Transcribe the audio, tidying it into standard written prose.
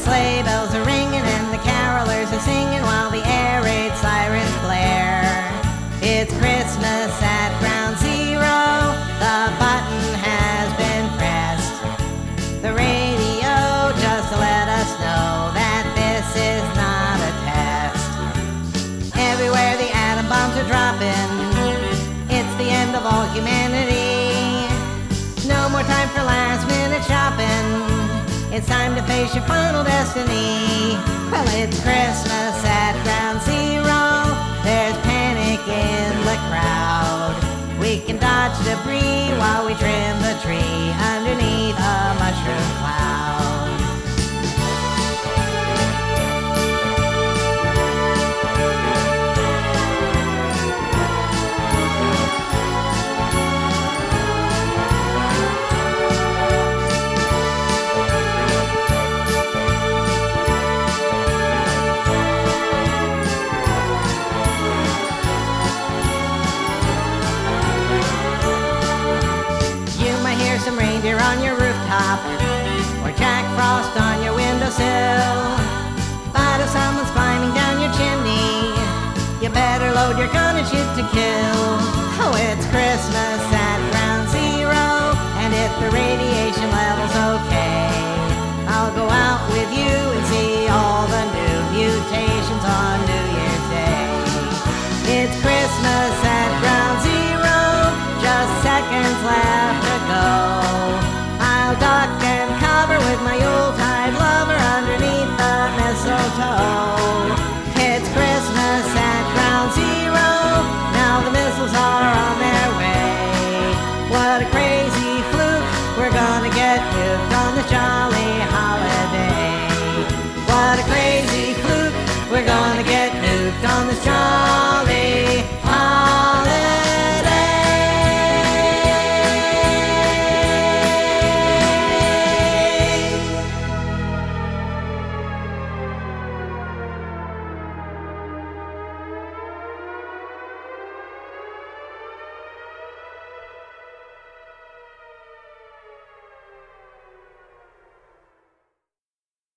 sleigh bells are ringing and the carolers are singing while the air raid sirens blare. It's Christmas at Ground Zero, the button has been pressed. The radio just to let us know that this is not a test. Everywhere the atom bombs are dropping, it's the end of all humanity. No more time for last minute shopping, it's time to face your final destiny. Well, it's Christmas at Ground Zero, there's panic in the crowd. We can dodge debris while we trim the tree underneath a mushroom cloud. Some reindeer on your rooftop, or Jack Frost on your windowsill. But if someone's climbing down your chimney, you better load your gun and shoot to kill. Oh, it's Christmas at Ground Zero, and if the radiation level's okay, I'll go out with you and see all the new mutations on New Year's Day. It's Christmas at Ground Zero, just seconds left to go. I'll duck and cover with my Yuletide lover underneath the mistletoe. It's Christmas at Ground Zero, now the missiles are on their way. What a crazy